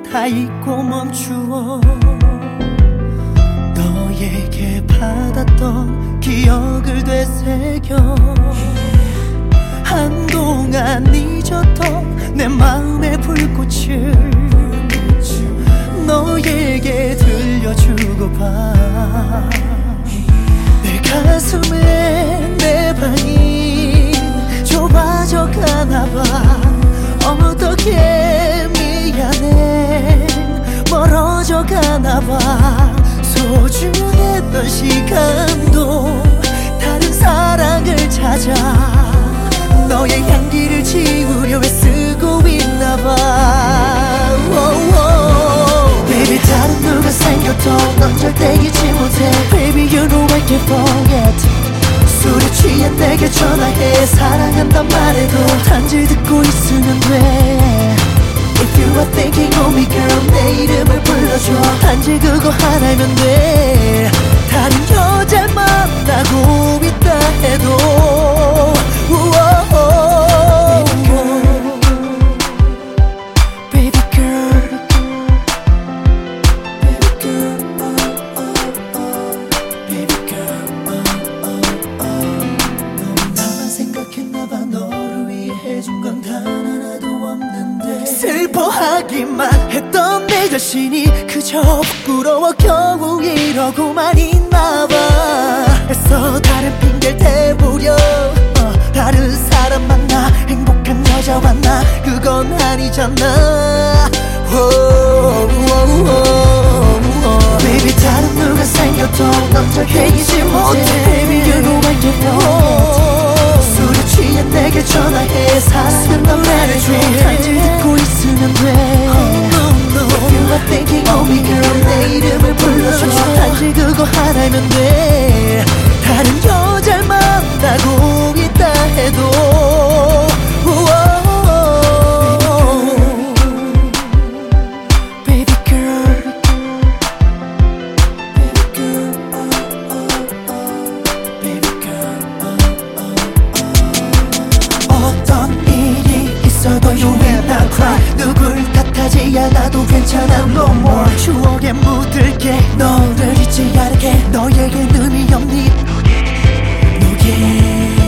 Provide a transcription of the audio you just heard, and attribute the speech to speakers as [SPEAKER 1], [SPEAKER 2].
[SPEAKER 1] 다 잊고 멈추어 너에게 받았던 기억을 되새겨 한동안 잊었던 내 마음의 불꽃을 너에게 들려주고 봐. 내 가슴에 내 방이 좁아져 가나봐. 어떻게 미안해 멀어져 가나봐. 소중했던 시간도 다른 사랑을 찾아 너의 향기를 지우려 애쓰고 있나봐. Baby 다른 누가 생겨도 넌 절대 잊지 못해. Baby you know I can't forget. 술에 취해 내게 전화해 사랑한단 말해도 단지 듣고 있으면 돼. If you are thinking of me girl 내 이름을 불러줘. 단지 그거 하나면 돼. 다른 여자 만나고 있다 해도 Baby girl Baby girl 나만 생각했나봐. 너를 위해 해준 건 단 하나도 없는데 슬퍼하기만 했던 내 자신이 그저 부끄러워 겨우 이러고만 있나봐. 애써 다른 핑계를 대보려 다른 사람 만나 행복한 여자 만나 그건 아니잖아. Baby 다른 누가 생겨도 넌 절대 잊지 못해. Baby you know I can't forget. 술에 취해 내게 전화해 사랑한단 말해줘. 단지 듣고 있으면 돼. If you are thinking of me girl 내 이름을 불러줘. 단지 그거 하나면 돼. 다른 여자를 만나고 있다 해도 Baby girl Baby girl 어떤 일이 있어도 you will not cry. 누굴 탓하지 않아도 괜찮아 no more. 추억에 묻을게 너를 잊지 않게. 너에겐 의미 없니 너게